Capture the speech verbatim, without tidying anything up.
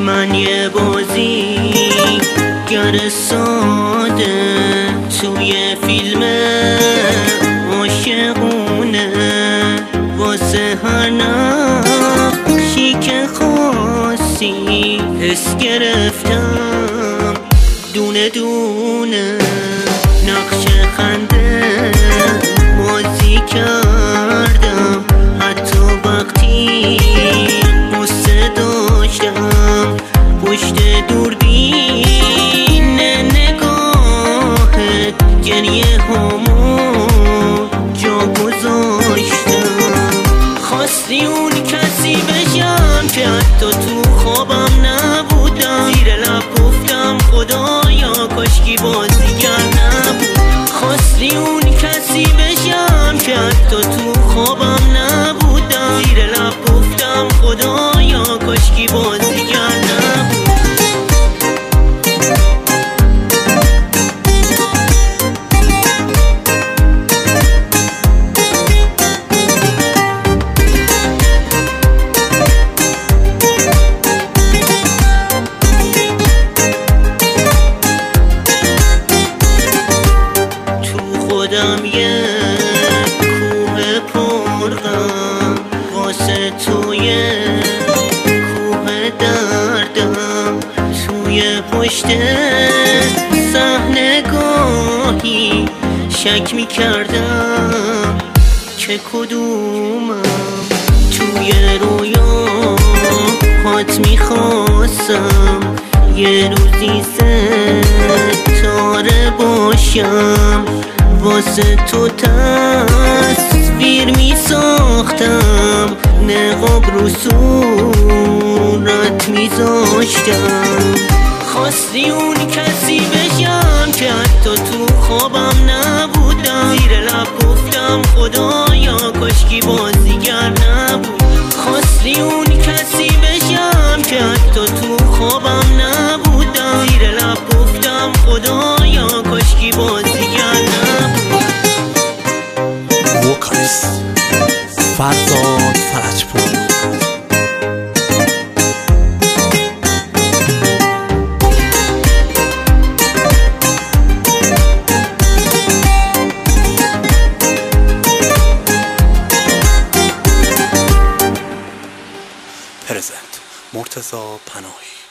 من یه بازی گر ساده توی فیلم عاشقونه، واسه هر نقشی که خواستی حس گرفتم دونه دونه. نقش خنده بازی کردم حتی وقتی غصه داشتم، پشت دوربین نگاهت گریه همو جا گذاشتم. خواستی اون کسی بشم که حتی تو خوابم نبودم، زیر لب گفتم خدایا کاشکی بازیگر نبود. خواستی اون کسی بشم که حتی تو خوابم نبودم، زیر لب گفتم خدایا کاشکی بازیگر نبود. خودم یه کوه پرغم واسه توی کوه دردم، توی پشت صحنه گاهی شک میکردم که کدومم. توی رویا هات میخواستم یه روزی ستاره باشم، واسه تو تصویر می ساختم، نقاب رو صورت می زاشتم. خواستی اون کسی بشم که حتی تو خوابم نبودم، زیر لب گفتم خدایا کاشکی بازیگر نبود. خواستی اون کسی بشم که حتی تو خوابم نبودم، زیر لب گفتم خدایا کاشکی بازیگر نبود. وکالیست فرزاد فرجپور. پرزنت مرتضی پناهی.